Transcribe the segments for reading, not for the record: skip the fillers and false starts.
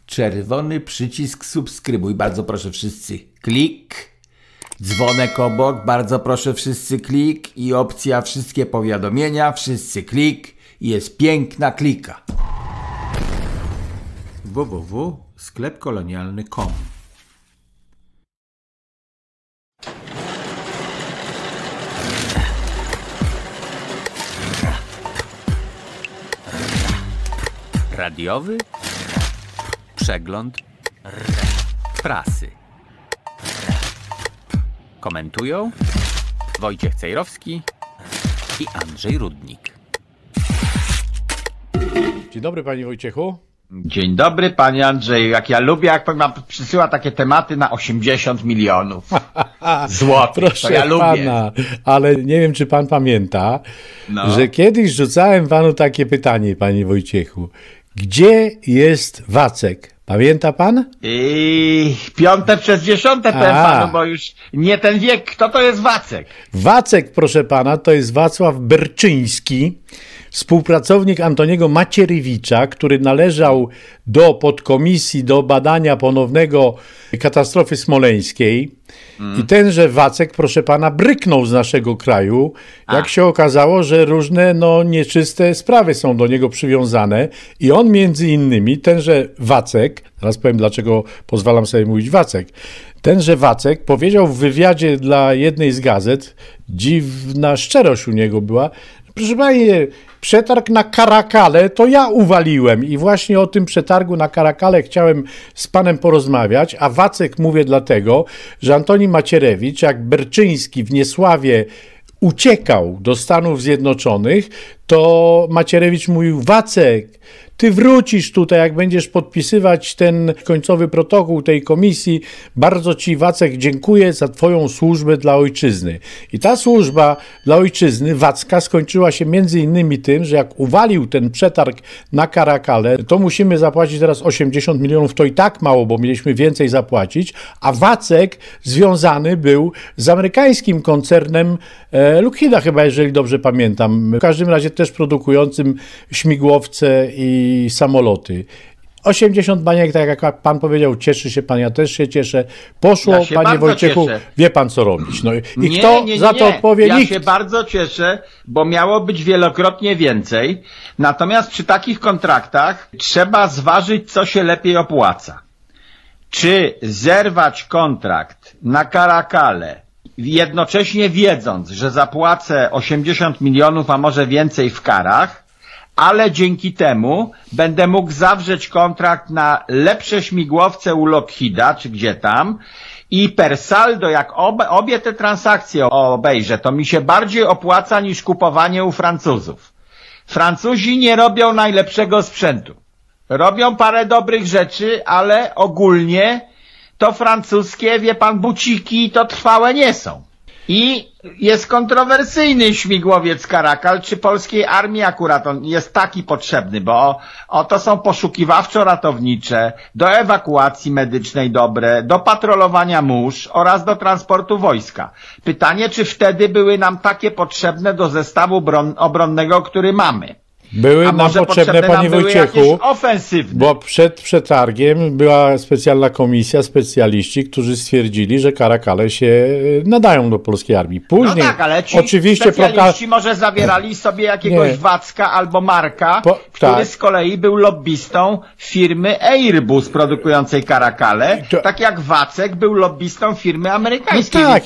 czerwony przycisk subskrybuj, bardzo proszę wszyscy klik, dzwonek obok, bardzo proszę wszyscy klik i opcja wszystkie powiadomienia, wszyscy klik i jest piękna klika. www.sklepkolonialny.com. Radiowy przegląd prasy. Komentują Wojciech Cejrowski i Andrzej Rudnik. Dzień dobry, panie Wojciechu. Dzień dobry, panie Andrzeju. Jak ja lubię, jak pan przysyła takie tematy na 80 milionów złotych. Proszę to ja lubię. pana, ale nie wiem, czy pan pamięta, że kiedyś rzucałem panu takie pytanie, panie Wojciechu. Gdzie jest Wacek? Pamięta pan? Piąte przez dziesiąte powiem panu, bo już nie ten wiek. Kto to jest Wacek? Wacek, proszę pana, to jest Wacław Berczyński, współpracownik Antoniego Macierewicza, który należał do podkomisji do badania ponownego katastrofy smoleńskiej. I tenże Wacek, proszę pana, bryknął z naszego kraju, jak się okazało, że różne nieczyste sprawy są do niego przywiązane i on między innymi, tenże Wacek, teraz powiem dlaczego pozwalam sobie mówić Wacek, tenże Wacek powiedział w wywiadzie dla jednej z gazet, dziwna szczerość u niego była, proszę pani, przetarg na Karakale to ja uwaliłem i właśnie o tym przetargu na Karakale chciałem z panem porozmawiać, a Wacek mówię dlatego, że Antoni Macierewicz, jak Berczyński w Niesławie uciekał do Stanów Zjednoczonych, to Macierewicz mówił: Wacek, ty wrócisz tutaj, jak będziesz podpisywać ten końcowy protokół tej komisji. Bardzo ci, Wacek, dziękuję za twoją służbę dla ojczyzny. I ta służba dla ojczyzny Wacka skończyła się między innymi tym, że jak uwalił ten przetarg na Karakale, to musimy zapłacić teraz 80 milionów, to i tak mało, bo mieliśmy więcej zapłacić, a Wacek związany był z amerykańskim koncernem Lockheeda chyba, jeżeli dobrze pamiętam. W każdym razie też produkującym śmigłowce i samoloty. 80 baniek, tak jak pan powiedział, cieszy się pan, ja też się cieszę. Poszło, Ja się panie bardzo Wojciechu, cieszę. wie pan co robić. No i Nie, kto nie, za to odpowie? Ja Nikt. się bardzo cieszę, bo miało być wielokrotnie więcej. Natomiast przy takich kontraktach trzeba zważyć, co się lepiej opłaca. Czy zerwać kontrakt na Karakale, jednocześnie wiedząc, że zapłacę 80 milionów, a może więcej w karach, ale dzięki temu będę mógł zawrzeć kontrakt na lepsze śmigłowce u Lockheeda, czy gdzie tam, i per saldo, jak obie te transakcje obejrzę, to mi się bardziej opłaca niż kupowanie u Francuzów. Francuzi nie robią najlepszego sprzętu. Robią parę dobrych rzeczy, ale ogólnie to francuskie, wie pan, buciki to trwałe nie są. I jest kontrowersyjny śmigłowiec Karakal, czy polskiej armii akurat on jest taki potrzebny, bo to są poszukiwawczo-ratownicze, do ewakuacji medycznej dobre, do patrolowania mórz oraz do transportu wojska. Pytanie, czy wtedy były nam takie potrzebne do zestawu obronnego, który mamy? Były A nam może potrzebne, panie Wojciechu, bo przed przetargiem była specjalna komisja, specjaliści, którzy stwierdzili, że Karakale się nadają do polskiej armii. Później, no tak, ale ci oczywiście specjaliści może zawierali sobie jakiegoś Wacka albo Marka, który z kolei był lobbystą firmy Airbus produkującej Karakale, tak jak Wacek był lobbystą firmy amerykańskiej. No tak,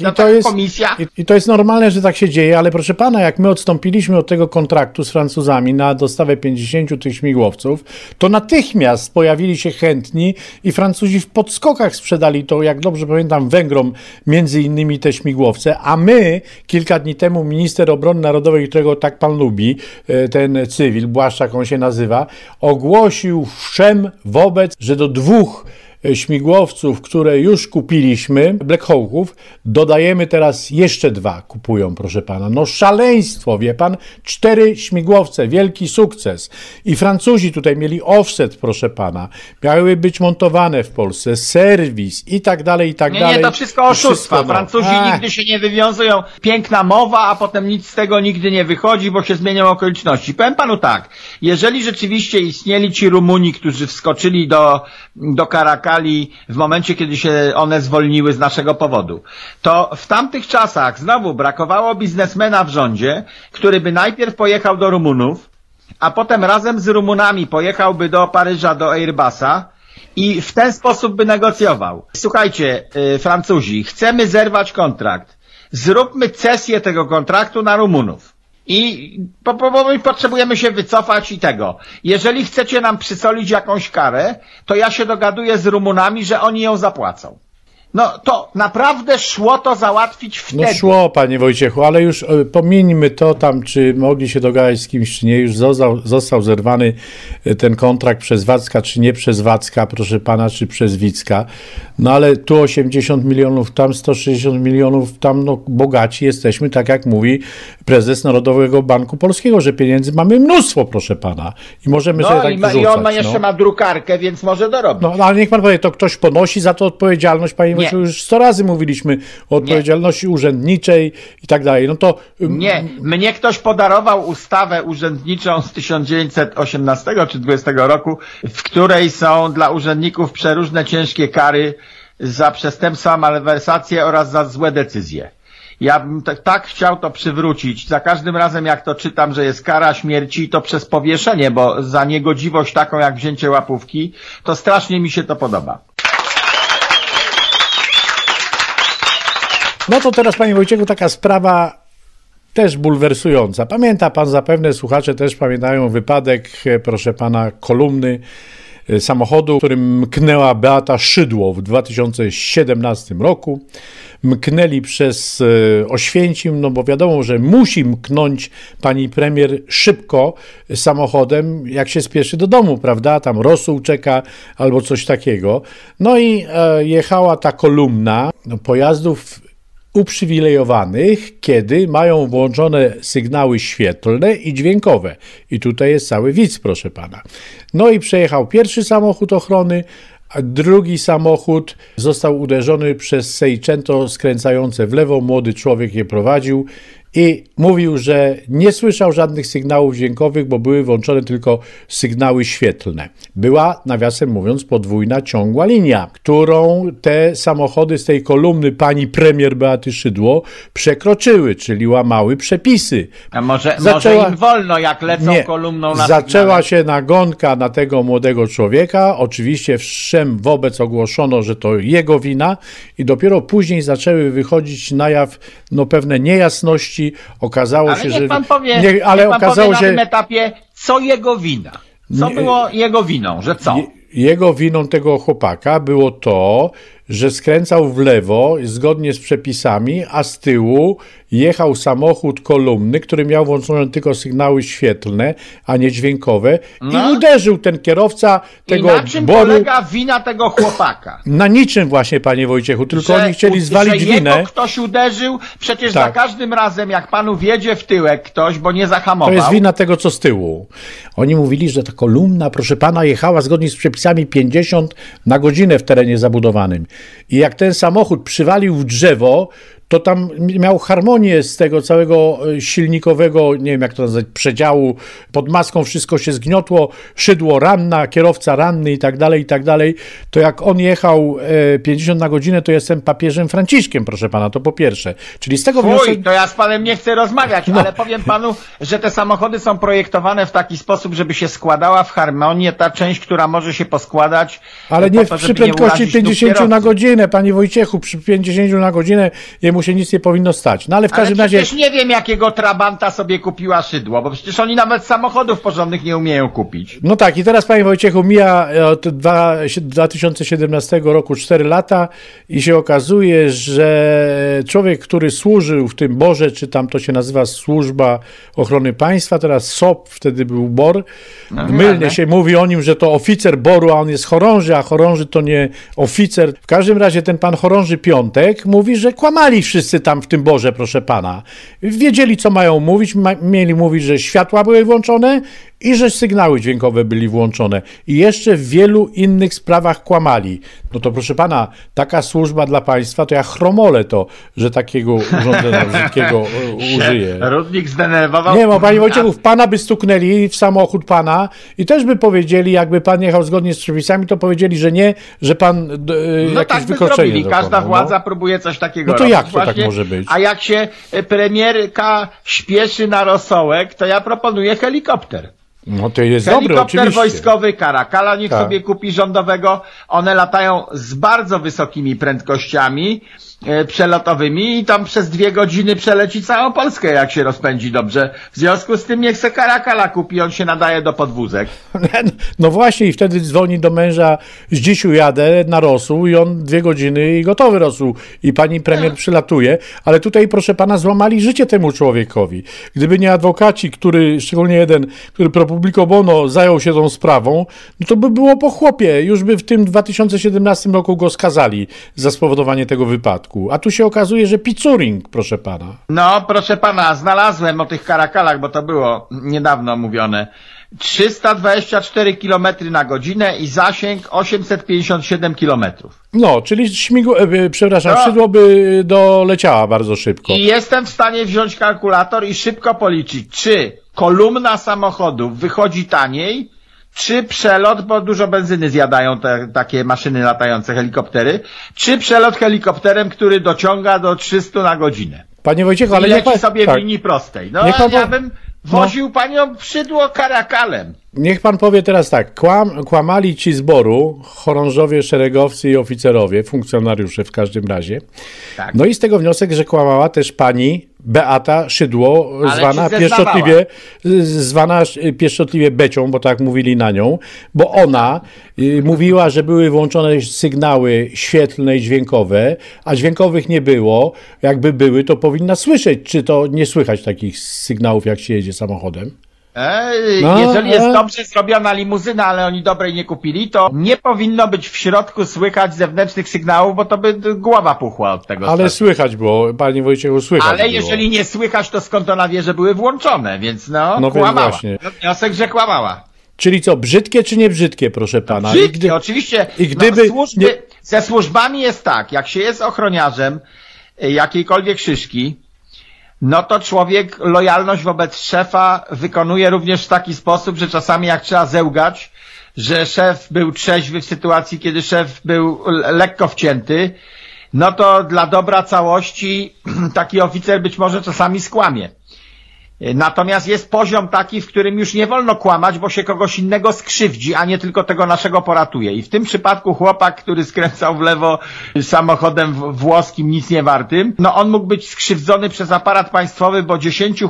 i to jest normalne, że tak się dzieje, ale proszę pana, jak my odstąpiliśmy od tego kontraktu z Francuzami na dostawę 50 tych śmigłowców, to natychmiast pojawili się chętni i Francuzi w podskokach sprzedali to, jak dobrze pamiętam, Węgrom między innymi te śmigłowce, a my kilka dni temu minister obrony narodowej, którego tak pan lubi, ten cywil, Błaszczak on się nazywa, ogłosił wszem wobec, że do 2 śmigłowców, które już kupiliśmy, Black Hawków, dodajemy teraz jeszcze 2 kupują, proszę pana. No szaleństwo, wie pan, 4 śmigłowce, wielki sukces. I Francuzi tutaj mieli offset, proszę pana. Miały być montowane w Polsce, serwis i tak dalej, i tak dalej. Nie, to wszystko oszustwa. Francuzi nigdy się nie wywiązują. Piękna mowa, a potem nic z tego nigdy nie wychodzi, bo się zmienią okoliczności. Powiem panu tak, jeżeli rzeczywiście istnieli ci Rumuni, którzy wskoczyli do Karakali w momencie, kiedy się one zwolniły z naszego powodu, to w tamtych czasach znowu brakowało biznesmena w rządzie, który by najpierw pojechał do Rumunów, a potem razem z Rumunami pojechałby do Paryża, do Airbusa i w ten sposób by negocjował. Słuchajcie, Francuzi, chcemy zerwać kontrakt. Zróbmy cesję tego kontraktu na Rumunów. I my potrzebujemy się wycofać i tego. Jeżeli chcecie nam przysolić jakąś karę, to ja się dogaduję z Rumunami, że oni ją zapłacą. No to naprawdę szło to załatwić wtedy. No szło, panie Wojciechu, ale już pomińmy to tam, czy mogli się dogadać z kimś, czy nie. Już został zerwany ten kontrakt przez Wacka, czy nie przez Wacka, proszę pana, czy przez Wicka. No ale tu 80 milionów, tam 160 milionów, tam no bogaci jesteśmy, tak jak mówi prezes Narodowego Banku Polskiego, że pieniędzy mamy mnóstwo, proszę pana. I możemy sobie tak wyrzucać. I on jeszcze ma drukarkę, więc może dorobić. No ale niech pan powie, to ktoś ponosi za to odpowiedzialność, panie Wojciechu, już 100 razy mówiliśmy o odpowiedzialności urzędniczej i tak dalej. No to... Nie, mnie ktoś podarował ustawę urzędniczą z 1918 czy 20 roku, w której są dla urzędników przeróżne ciężkie kary za przestępstwa, malwersacje oraz za złe decyzje. Ja bym tak chciał to przywrócić. Za każdym razem jak to czytam, że jest kara śmierci, to przez powieszenie, bo za niegodziwość taką jak wzięcie łapówki, to strasznie mi się to podoba. No to teraz, panie Wojciechu, taka sprawa też bulwersująca. Pamięta pan, zapewne słuchacze też pamiętają wypadek, proszę pana, kolumny samochodu, którym mknęła Beata Szydło w 2017 roku. Mknęli przez Oświęcim, no bo wiadomo, że musi mknąć pani premier szybko samochodem, jak się spieszy do domu, prawda? Tam rosół czeka albo coś takiego. No i jechała ta kolumna pojazdów uprzywilejowanych, kiedy mają włączone sygnały świetlne i dźwiękowe. I tutaj jest cały widz, proszę pana. No i przejechał pierwszy samochód ochrony, a drugi samochód został uderzony przez Seicento skręcające w lewo. Młody człowiek je prowadził i mówił, że nie słyszał żadnych sygnałów dźwiękowych, bo były włączone tylko sygnały świetlne. Była, nawiasem mówiąc, podwójna ciągła linia, którą te samochody z tej kolumny pani premier Beaty Szydło przekroczyły, czyli łamały przepisy. A może im wolno, jak lecą kolumną na Zaczęła się nagonka na tego młodego człowieka. Oczywiście wszem wobec ogłoszono, że to jego wina i dopiero później zaczęły wychodzić na jaw pewne niejasności. Okazało się, że... Ale okazało się na tym etapie, co jego wina. Co było jego winą, że co? Jego winą tego chłopaka było to, że skręcał w lewo zgodnie z przepisami, a z tyłu jechał samochód kolumny, który miał włączone tylko sygnały świetlne, a nie dźwiękowe i uderzył ten kierowca tego boru. I na czym polega wina tego chłopaka? Na niczym właśnie, panie Wojciechu, tylko oni chcieli zwalić winę. Jego ktoś uderzył, przecież za każdym razem jak panu wjedzie w tyłek ktoś, bo nie zahamował. To jest wina tego, co z tyłu. Oni mówili, że ta kolumna, proszę pana, jechała zgodnie z przepisami 50 na godzinę w terenie zabudowanym. I jak ten samochód przywalił w drzewo, to tam miał harmonię z tego całego silnikowego, nie wiem jak to nazwać, przedziału, pod maską wszystko się zgniotło, Szydło ranna, kierowca ranny i tak dalej, to jak on jechał 50 na godzinę, to jestem papieżem Franciszkiem, proszę pana, to po pierwsze. Czyli z tego wniosek... to ja z panem nie chcę rozmawiać, ale powiem panu, że te samochody są projektowane w taki sposób, żeby się składała w harmonię ta część, która może się poskładać. Ale nie przy prędkości 50 na godzinę, panie Wojciechu, przy 50 na godzinę jemu się nic nie powinno stać. No ale w każdym ale razie... przecież nie wiem, jakiego Trabanta sobie kupiła Szydło, bo przecież oni nawet samochodów porządnych nie umieją kupić. No tak, i teraz, panie Wojciechu, mija od 2017 roku 4 lata i się okazuje, że człowiek, który służył w tym BOR-ze, czy tam to się nazywa Służba Ochrony Państwa, teraz SOP, wtedy był BOR, mylnie się mówi o nim, że to oficer BOR-u, a on jest chorąży, a chorąży to nie oficer. W każdym razie ten pan chorąży Piątek mówi, że kłamali wszyscy tam w tym BOR-ze, proszę pana. Wiedzieli, co mają mówić, mieli mówić, że światła były włączone i że sygnały dźwiękowe byli włączone. I jeszcze w wielu innych sprawach kłamali. No to proszę pana, taka służba dla państwa, to ja chromolę to, że takiego urządzenia brzydkiego użyje. Rudnik zdenerwował. Nie, bo panie Wojciechu, w pana by stuknęli, w samochód pana i też by powiedzieli, jakby pan jechał zgodnie z przepisami, to powiedzieli, że nie, że pan no jakieś tak by wykroczenie zrobili. Każda dokonał, władza próbuje coś takiego No to robić. jak to tak może być? A jak się premierka śpieszy na rosołek, to ja proponuję helikopter. No to jest dobre, Helikopter oczywiście. wojskowy Karakala niech Tak. sobie kupi rządowego. One latają z bardzo wysokimi prędkościami przelotowymi i tam przez 2 godziny przeleci całą Polskę, jak się rozpędzi dobrze. W związku z tym niech se Karakala kupi, on się nadaje do podwózek. No właśnie i wtedy dzwoni do męża, z dzisiu jadę na rosół i on 2 godziny i gotowy rosół i pani premier przylatuje, ale tutaj proszę pana złamali życie temu człowiekowi. Gdyby nie adwokaci, szczególnie jeden, który pro publico bono zajął się tą sprawą, no to by było po chłopie, już by w tym 2017 roku go skazali za spowodowanie tego wypadku. A tu się okazuje, że picuring, proszę pana. No, proszę pana, znalazłem o tych Karakalach, bo to było niedawno mówione. 324 km na godzinę i zasięg 857 km. No, czyli No. Szydło by doleciała bardzo szybko. I jestem w stanie wziąć kalkulator i szybko policzyć, czy kolumna samochodów wychodzi taniej, czy przelot, bo dużo benzyny zjadają takie maszyny latające, helikoptery, czy przelot helikopterem, który dociąga do 300 na godzinę. Panie Wojciechu, ale I niech leci pan, sobie tak, w linii prostej. No, Niech pan ja po- bym woził panią w Szydło Karakalem. niech pan powie teraz tak, kłamali ci z BOR-u, chorążowie, szeregowcy i oficerowie, funkcjonariusze w każdym razie. Tak. No i z tego wniosek, że kłamała też pani Beata Szydło, Ale zwana czy zeznawała? pieszczotliwie Becią, bo tak mówili na nią, bo ona mówiła, że były włączone sygnały świetlne i dźwiękowe, a dźwiękowych nie było. Jakby były, to powinna słyszeć, czy to nie słychać takich sygnałów, jak się jedzie samochodem. No, Jeżeli jest dobrze zrobiona limuzyna, ale oni dobrej nie kupili, to nie powinno być w środku słychać zewnętrznych sygnałów, bo to by głowa puchła od tego. Ale stresu. słychać było, panie Wojciechu, słychać Ale było. jeżeli nie słychać, to skąd ona wie, że były włączone, więc No więc kłamała. właśnie. No, wniosek, że kłamała. Czyli co, brzydkie czy nie brzydkie, proszę pana? Brzydkie, oczywiście. i gdyby służby, ze służbami jest tak, jak się jest ochroniarzem jakiejkolwiek szyszki, no to człowiek lojalność wobec szefa wykonuje również w taki sposób, że czasami jak trzeba zełgać, że szef był trzeźwy w sytuacji, kiedy szef był lekko wcięty, no to dla dobra całości taki oficer być może czasami skłamie. Natomiast jest poziom taki, w którym już nie wolno kłamać, bo się kogoś innego skrzywdzi, a nie tylko tego naszego poratuje. I w tym przypadku chłopak, który skręcał w lewo samochodem włoskim, nic nie wartym, no on mógł być skrzywdzony przez aparat państwowy, bo 10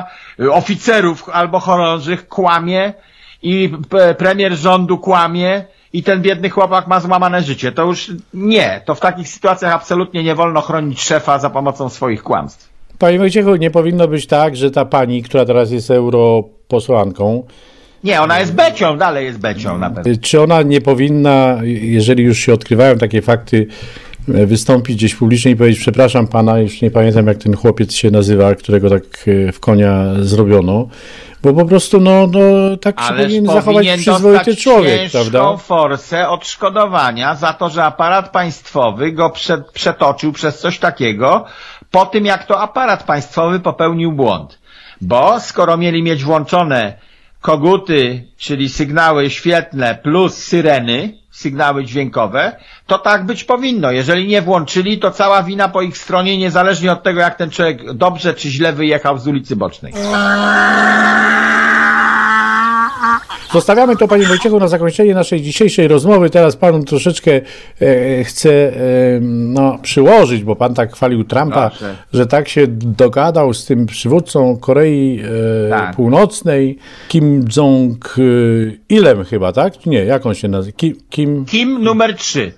oficerów albo chorążych kłamie i premier rządu kłamie i ten biedny chłopak ma złamane życie. To już nie. To w takich sytuacjach absolutnie nie wolno chronić szefa za pomocą swoich kłamstw. Panie Wojciechu, nie powinno być tak, że ta pani, która teraz jest europosłanką, Nie, ona jest becią, dalej jest becią na pewno. czy ona nie powinna, jeżeli już się odkrywają takie fakty, wystąpić gdzieś publicznie i powiedzieć, przepraszam pana, już nie pamiętam jak ten chłopiec się nazywa, którego tak w konia zrobiono, bo po prostu tak się powinien zachować przyzwoity człowiek, prawda? Forsę odszkodowania za to, że aparat państwowy go przetoczył przez coś takiego, po tym jak to aparat państwowy popełnił błąd. Bo skoro mieli mieć włączone koguty, czyli sygnały świetlne plus syreny, sygnały dźwiękowe, to tak być powinno. Jeżeli nie włączyli, to cała wina po ich stronie, niezależnie od tego, jak ten człowiek dobrze czy źle wyjechał z ulicy Bocznej. Zostawiamy to, panie Wojciechu, na zakończenie naszej dzisiejszej rozmowy. Teraz panu troszeczkę chcę przyłożyć, bo pan tak chwalił Trumpa, że tak się dogadał z tym przywódcą Korei Północnej, Kim Jong-ilem chyba, tak? Nie, jak on się nazywa? Kim numer 3.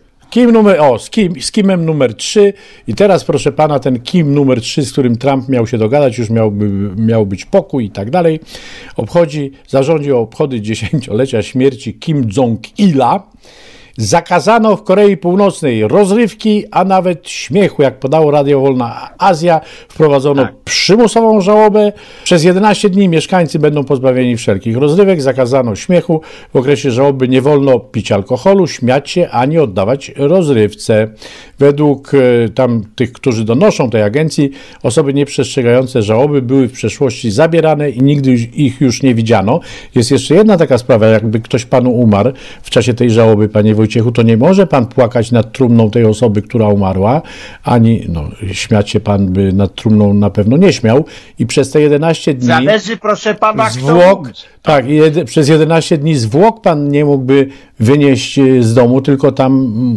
Z Kimem numer 3 i teraz, proszę pana, ten Kim numer 3, z którym Trump miał się dogadać, już miał być pokój i tak dalej, zarządził obchody 10-lecia śmierci Kim Jong-ila. Zakazano w Korei Północnej rozrywki, a nawet śmiechu, jak podało Radio Wolna Azja. Wprowadzono przymusową żałobę. Przez 11 dni mieszkańcy będą pozbawieni wszelkich rozrywek. Zakazano śmiechu. W okresie żałoby nie wolno pić alkoholu, śmiać się, ani oddawać rozrywce. Według tych, którzy donoszą tej agencji, osoby nieprzestrzegające żałoby były w przeszłości zabierane i nigdy ich już nie widziano. Jest jeszcze jedna taka sprawa, jakby ktoś panu umarł w czasie tej żałoby, panie Wojciechu, to nie może pan płakać nad trumną tej osoby, która umarła, ani śmiać się pan by nad trumną na pewno nie śmiał i przez te 11 dni... Zależy, proszę pana, Tak, przez 11 dni zwłok pan nie mógłby wynieść z domu, tylko tam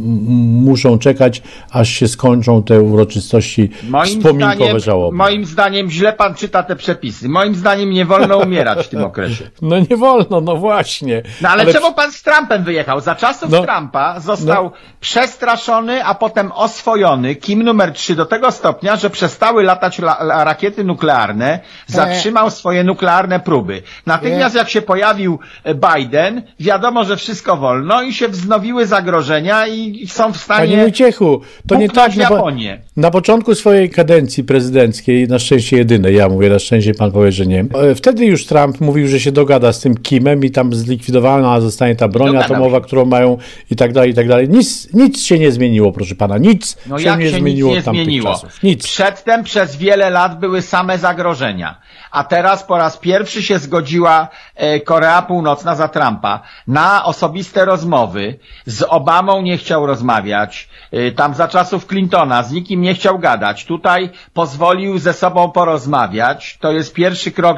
muszą czekać, aż się skończą te uroczystości wspominkowe żałoby. Moim zdaniem źle pan czyta te przepisy. Moim zdaniem nie wolno umierać w tym okresie. No nie wolno, no właśnie. No ale czemu pan z Trumpem wyjechał? Za czasów Trumpa został przestraszony, a potem oswojony Kim numer 3 do tego stopnia, że przestały latać rakiety nuklearne, zatrzymał swoje nuklearne próby. Natychmiast jak się pojawił Biden, wiadomo, że wszystko wolno i się wznowiły zagrożenia i są w stanie... Panie Wojciechu, to nie tak, na początku swojej kadencji prezydenckiej, na szczęście jedynej, ja mówię, na szczęście pan powie, że nie. Wtedy już Trump mówił, że się dogada z tym Kimem i tam zlikwidowana zostanie ta broń atomowa, którą mają i tak dalej, i tak dalej. Nic się nie zmieniło, proszę pana, nic się nie zmieniło od tamtych czasów. Nic. Przedtem przez wiele lat były same zagrożenia, a teraz po raz pierwszy się zgodziła Korea Północna za Trumpa na osobiste rozmowy. Z Obamą nie chciał rozmawiać, tam za czasów Clintona z nikim nie chciał gadać. Tutaj pozwolił ze sobą porozmawiać. To jest pierwszy krok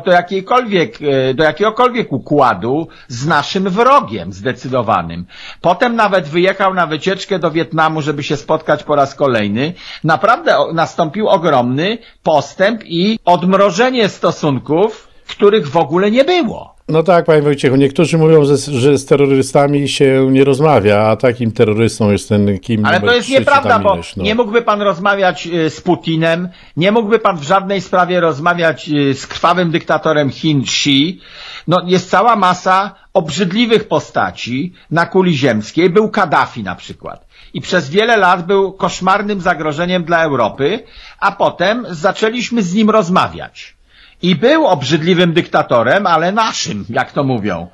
do jakiegokolwiek układu z naszym wrogiem zdecydowanym. Potem nawet wyjechał na wycieczkę do Wietnamu, żeby się spotkać po raz kolejny. Naprawdę nastąpił ogromny postęp i odmrożenie stosunków, których w ogóle nie było. No tak, panie Wojciechu, niektórzy mówią, że z terrorystami się nie rozmawia, a takim terrorystą jest ten Kim. Ale to jest nieprawda, bo nie mógłby pan rozmawiać z Putinem, nie mógłby pan w żadnej sprawie rozmawiać z krwawym dyktatorem Chin Xi. No jest cała masa obrzydliwych postaci na kuli ziemskiej. Był Kaddafi na przykład. I przez wiele lat był koszmarnym zagrożeniem dla Europy, a potem zaczęliśmy z nim rozmawiać. I był obrzydliwym dyktatorem, ale naszym, jak to mówią.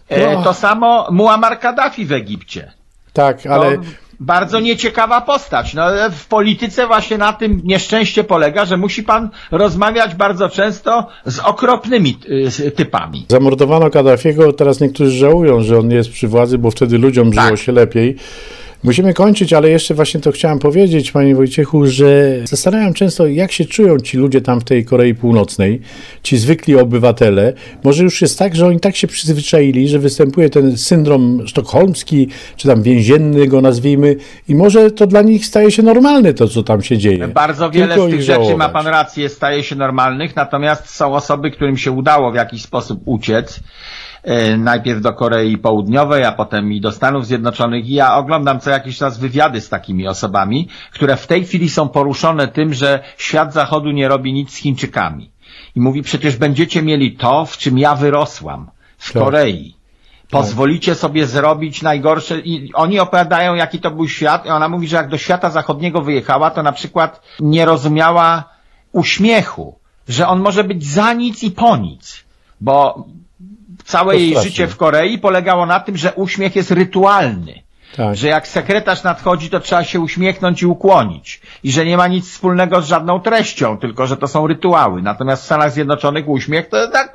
To samo Muammar Kaddafi w Egipcie. Tak, ale... Bardzo nieciekawa postać. No, w polityce właśnie na tym nieszczęście polega, że musi pan rozmawiać bardzo często z okropnymi typami. Zamordowano Kaddafiego, teraz niektórzy żałują, że on jest przy władzy, bo wtedy ludziom żyło się lepiej. Musimy kończyć, ale jeszcze właśnie to chciałem powiedzieć, panie Wojciechu, że zastanawiam często, jak się czują ci ludzie tam w tej Korei Północnej, ci zwykli obywatele. Może już jest tak, że oni tak się przyzwyczaili, że występuje ten syndrom sztokholmski, czy tam więzienny go nazwijmy i może to dla nich staje się normalne to, co tam się dzieje. Bardzo wiele z tych rzeczy, ma pan rację, staje się normalnych, natomiast są osoby, którym się udało w jakiś sposób uciec. Najpierw do Korei Południowej, a potem i do Stanów Zjednoczonych. I ja oglądam co jakiś czas wywiady z takimi osobami, które w tej chwili są poruszone tym, że świat zachodu nie robi nic z Chińczykami. I mówi, przecież będziecie mieli to, w czym ja wyrosłam, w Korei. Pozwolicie sobie zrobić najgorsze. I oni opowiadają, jaki to był świat. I ona mówi, że jak do świata zachodniego wyjechała, to na przykład nie rozumiała uśmiechu, że on może być za nic i po nic. Bo całe jej życie w Korei polegało na tym, że uśmiech jest rytualny. Tak. Że jak sekretarz nadchodzi, to trzeba się uśmiechnąć i ukłonić. I że nie ma nic wspólnego z żadną treścią, tylko że to są rytuały. Natomiast w Stanach Zjednoczonych uśmiech to tak po prostu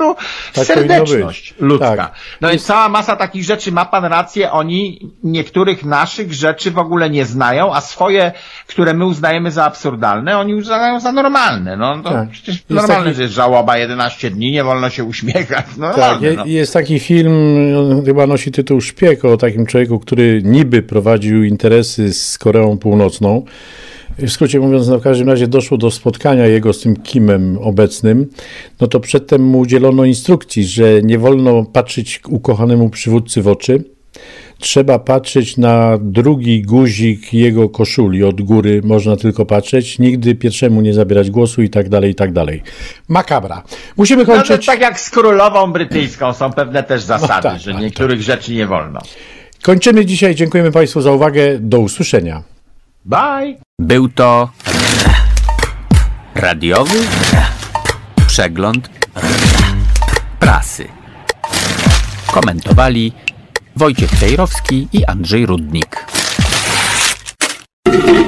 prostu Tak serdeczność ludzka. Tak. No więc cała masa takich rzeczy, ma pan rację, oni niektórych naszych rzeczy w ogóle nie znają, a swoje, które my uznajemy za absurdalne, oni uznają za normalne. No to Tak. przecież Jest normalne, taki- że jest żałoba 11 dni, nie wolno się uśmiechać. No, Tak, normalne, no. jest taki film, on chyba nosi tytuł Szpieg, o takim człowieku, który niby prowadził interesy z Koreą Północną. W skrócie mówiąc, no w każdym razie doszło do spotkania jego z tym Kimem obecnym, no to przedtem mu udzielono instrukcji, że nie wolno patrzeć ukochanemu przywódcy w oczy, trzeba patrzeć na drugi guzik jego koszuli, od góry można tylko patrzeć, nigdy pierwszemu nie zabierać głosu i tak dalej, i tak dalej. Makabra. Musimy No to kończyć. tak jak z królową brytyjską są pewne też zasady, tak, że tak, niektórych rzeczy nie wolno. Kończymy dzisiaj. Dziękujemy Państwu za uwagę. Do usłyszenia. Bye! Był to radiowy przegląd prasy. Komentowali Wojciech Cejrowski i Andrzej Rudnik.